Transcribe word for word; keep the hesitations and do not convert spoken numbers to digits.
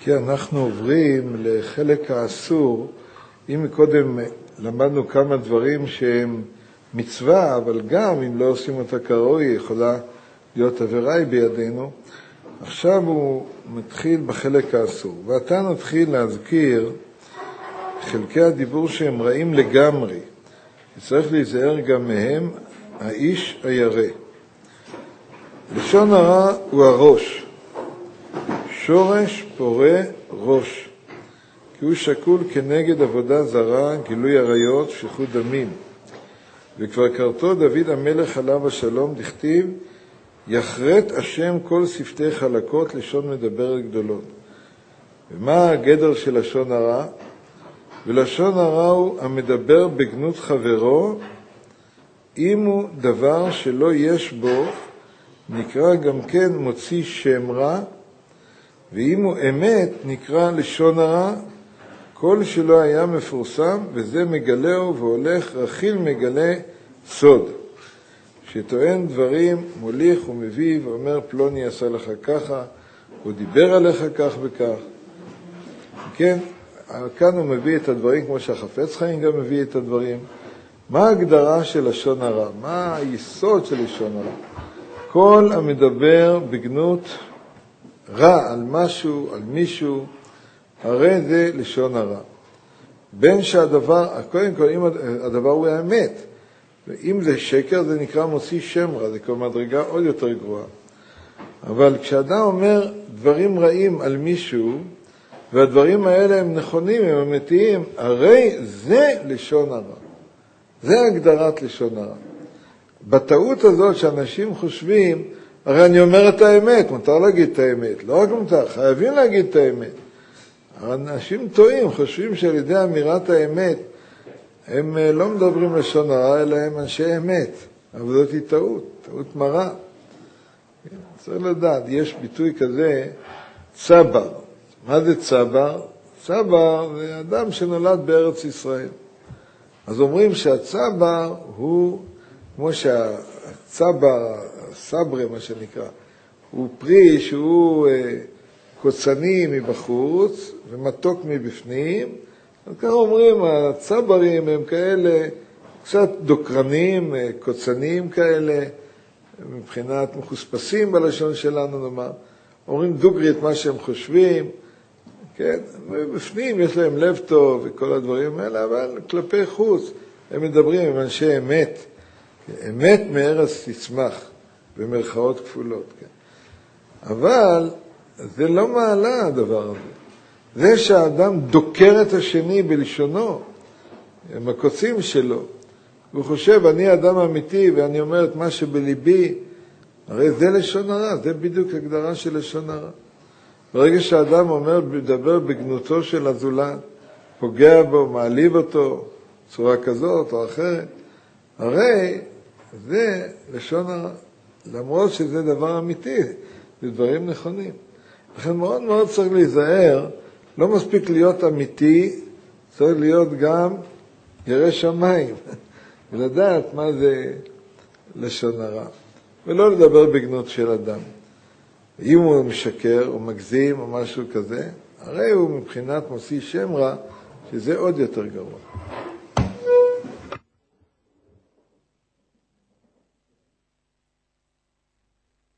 כי אנחנו עוברים לחלק האסור. אם מקודם למדנו כמה דברים שהם מצווה, אבל גם אם לא עושים אותה כראוי, יכולה להיות עבירה בידינו. עכשיו הוא מתחיל בחלק האסור. ואתה נתחיל להזכיר חלקי הדיבור שהם רעים לגמרי. צריך להיזהר גם מהם, האיש הירא. לשון הרע הוא הראש. שורש פורה ראש. כי הוא שקול כנגד עבודה זרה, גילוי עריות, שפיכות דמים. וכבר קראתו דוד המלך עליו השלום, דכתיב, יחרט השם כל שפתי חלקות, לשון מדברת גדולות. ומה הגדר של לשון הרע? ולשון הרע הוא המדבר בגנות חברו, אם הוא דבר שלא יש בו, נקרא גם כן מוציא שם רע, ואם הוא אמת נקרא לשון הרע, כל שלא היה מפורסם, וזה מגלהו והולך רכיל מגלה סוד. שטוען דברים מוליך ומביא ואומר פלוני עשה לך ככה, הוא דיבר עליך כך וכך. כן, כאן הוא מביא את הדברים כמו שהחפץ חיים גם מביא את הדברים. מה ההגדרה של לשון הרע? מה היסוד של לשון הרע? כל המדבר בגנות רע על משהו, על מישהו, הרי זה לשון הרע. בין שהדבר, קודם כל, אם הדבר הוא האמת, ואם זה שקר, זה נקרא מוציא שם רע, זה כל מדרגה עוד יותר גרועה. אבל כשאדם אומר דברים רעים על מישהו, והדברים האלה הם נכונים, הם אמיתיים, הרי זה לשון הרע. זה הגדרת לשון הרע. בטעות הזאת שאנשים חושבים, הרי אני אומר את האמת, מותר להגיד את האמת, לא רק מותר, חייבים להגיד את האמת. אנשים טועים, חושבים שעל ידי אמירת האמת, הם לא מדברים לשון הרע, אלא הם אנשי אמת. אבל זאת היא טעות, טעות מרה. צריך לדעת, יש ביטוי כזה, צבר. מה זה צבר? צבר זה אדם שנולד בארץ ישראל. אז אומרים שהצבר הוא, כמו שהצבר, הסברה מה שנקרא, הוא פרי שהוא קוצני מבחוץ ומתוק מבפנים. אז ככה אומרים, הצברים הם כאלה קצת דוקרנים, קוצניים כאלה, מבחינת מחוספסים בלשון שלנו נאמר. אומרים דוגרי את מה שהם חושבים, כן? ובפנים יש להם לב טוב וכל הדברים האלה, אבל כלפי חוץ הם מדברים עם אנשי אמת. אמת מארץ תצמח, במרכאות כפולות. כן? אבל זה לא מעלה הדבר הזה. זה שהאדם דוקר את השני בלשונו, עם הקוצים שלו, והוא חושב, אני אדם אמיתי ואני אומר את מה שבליבי, הרי זה לשון הרע, זה בדיוק הגדרה של לשון הרע. ברגע שהאדם אומר, מדבר בגנותו של הזולת, פוגע בו, מעליב אותו, צורה כזאת או אחרת, הרי זה לשון הרע. למרות שזה דבר אמיתי, זה דברים נכונים. לכן מאוד מאוד צריך להיזהר, לא מספיק להיות אמיתי, צריך להיות גם ירא שמיים, ולדעת מה זה לשון הרע. ולא לדבר בגנות של אדם. אם הוא משקר או מגזים או משהו כזה, הרי הוא מבחינת מוציא שם רע, שזה עוד יותר גרוע.